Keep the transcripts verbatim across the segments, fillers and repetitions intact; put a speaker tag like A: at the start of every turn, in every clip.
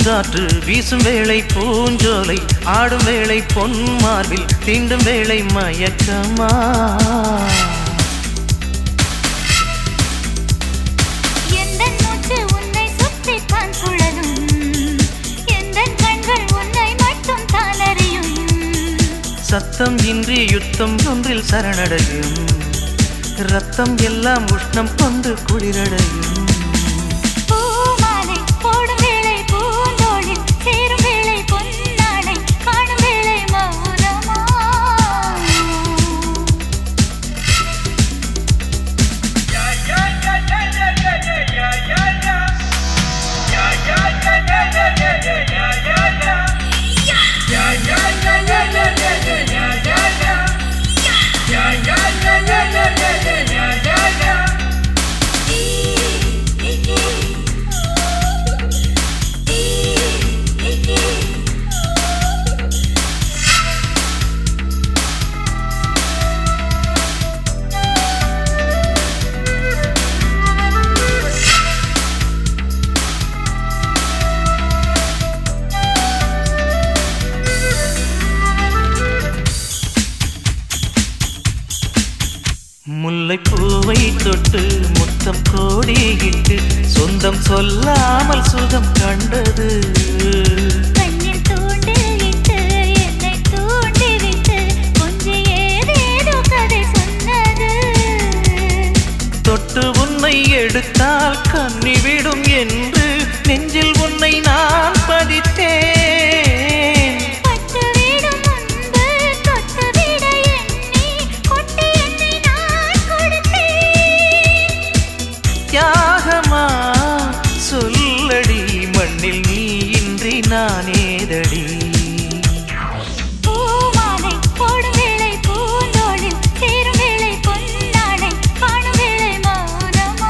A: பூங்காற்று வீசும் வேளை பூஞ்சோலை ஆடும் வேளை பொன் மார்பில் தீண்டும் வேளை மயக்கமா சத்தம் இன்றி யுத்தம் ஒன்றில் சரணடையும் ரத்தம் எல்லாம் உஷ்ணம் கொண்டு குளிரடையும் முல்லை பூவை தொட்டு முத்தம் கோடியிட்டு சொந்தம் சொல்லாமல் சுகம் கண்டது
B: கண்ணில் தூண்டிவிட்டு என்னை தூண்டிவிட்டு கொஞ்சம் ஏதேதோ கதை சொன்னது
A: தொட்டு உன்னை எடுத்தால் கண்ணி விடும் என்று நெஞ்சில் உன்னை நான் பதித்தேன் தியாகமா சொல்லடி மண்ணில் நீ இன்றி நானேதடி
B: பூமாலை போடும் வேளை பூந்தோளில் சேரும் வேளை பொன்னாடை காணும் வேளை மௌனமா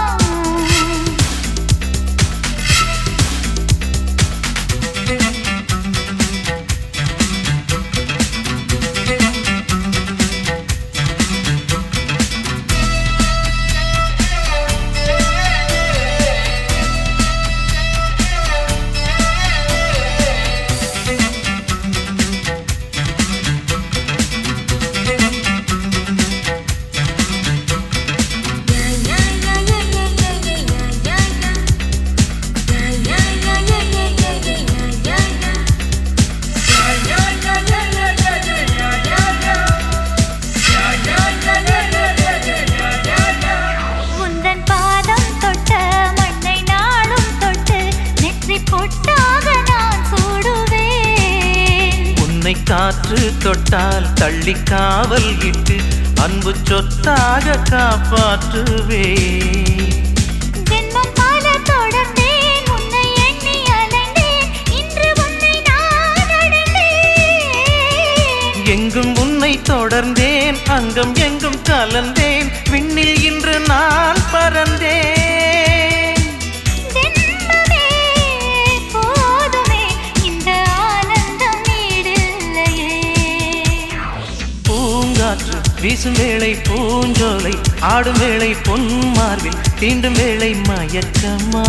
A: காற்று தொட்டால் தள்ளி காவல் இட்டு அன்பு சொத்தாக காப்பாற்றுவே
B: ஜென்மம் பல தொடர்ந்தேன் உன்னை எண்ணி அலைந்தேன் இன்று உன்னை நான் அடைந்தேன்
A: எங்கும் உன்னை தொடர்ந்தேன் அங்கம் எங்கும் கலந்தேன் விண்ணில் இன்று நான் பறந்தேன் வீசும் வேளை பூஞ்சோலை ஆடும் வேளை பொன் மார்பில் தீண்டும் வேளை மயக்கமா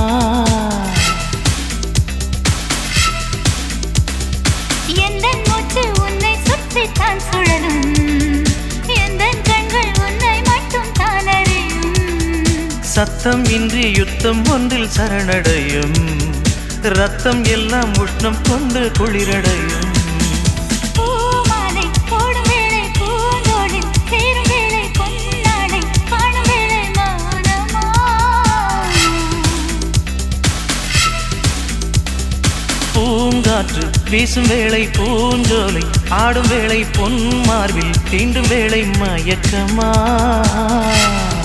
B: எந்தன் மூச்சு உன்னை சுற்றித்தான் சுழலும் எந்தன் கண்கள் உன்னை மட்டும் தான் அறியும்
A: சத்தம் இன்றி யுத்தம் ஒன்றில் சரணடையும் ரத்தம் எல்லாம் உஷ்ணம் கொண்டு குளிரடையும் பூங்காற்று வீசும் வேளை பூஞ்சோலை ஆடும் வேளை பொன் மார்பில் தீண்டும் வேளை மயக்கமா